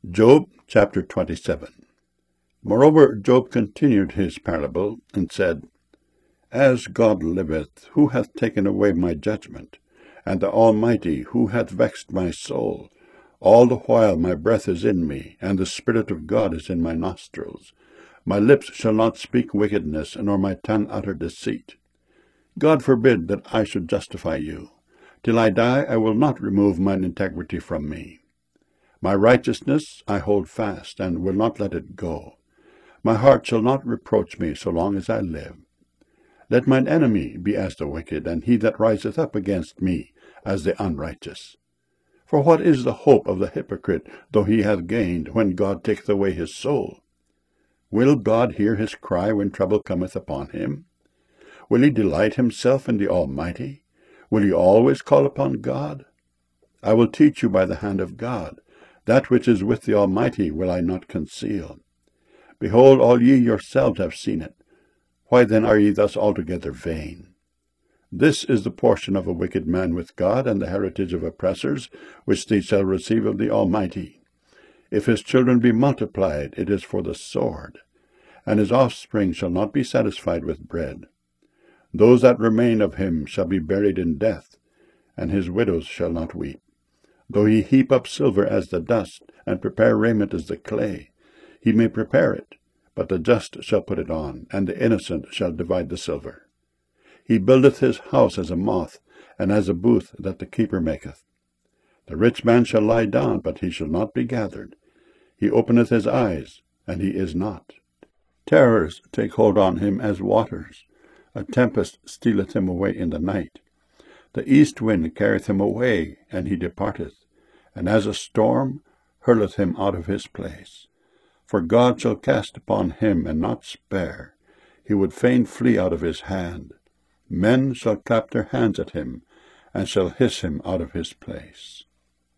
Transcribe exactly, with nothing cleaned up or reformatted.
Job chapter twenty-seven. Moreover, Job continued his parable, and said, As God liveth, who hath taken away my judgment, and the Almighty, who hath vexed my soul? All the while my breath is in me, and the Spirit of God is in my nostrils. My lips shall not speak wickedness, nor my tongue utter deceit. God forbid that I should justify you. Till I die I will not remove mine integrity from me. My righteousness I hold fast, and will not let it go. My heart shall not reproach me so long as I live. Let mine enemy be as the wicked, and he that riseth up against me as the unrighteous. For what is the hope of the hypocrite, though he hath gained, when God taketh away his soul? Will God hear his cry when trouble cometh upon him? Will he delight himself in the Almighty? Will he always call upon God? I will teach you by the hand of God. That which is with the Almighty will I not conceal. Behold, all ye yourselves have seen it. Why then are ye thus altogether vain? This is the portion of a wicked man with God, and the heritage of oppressors, which they shall receive of the Almighty. If his children be multiplied, it is for the sword, and his offspring shall not be satisfied with bread. Those that remain of him shall be buried in death, and his widows shall not weep. Though he heap up silver as the dust, and prepare raiment as the clay, he may prepare it, but the just shall put it on, and the innocent shall divide the silver. He buildeth his house as a moth, and as a booth that the keeper maketh. The rich man shall lie down, but he shall not be gathered. He openeth his eyes, and he is not. Terrors take hold on him as waters. A tempest stealeth him away in the night. The east wind carrieth him away, and he departeth, and as a storm hurleth him out of his place. For God shall cast upon him, and not spare. He would fain flee out of his hand. Men shall clap their hands at him, and shall hiss him out of his place.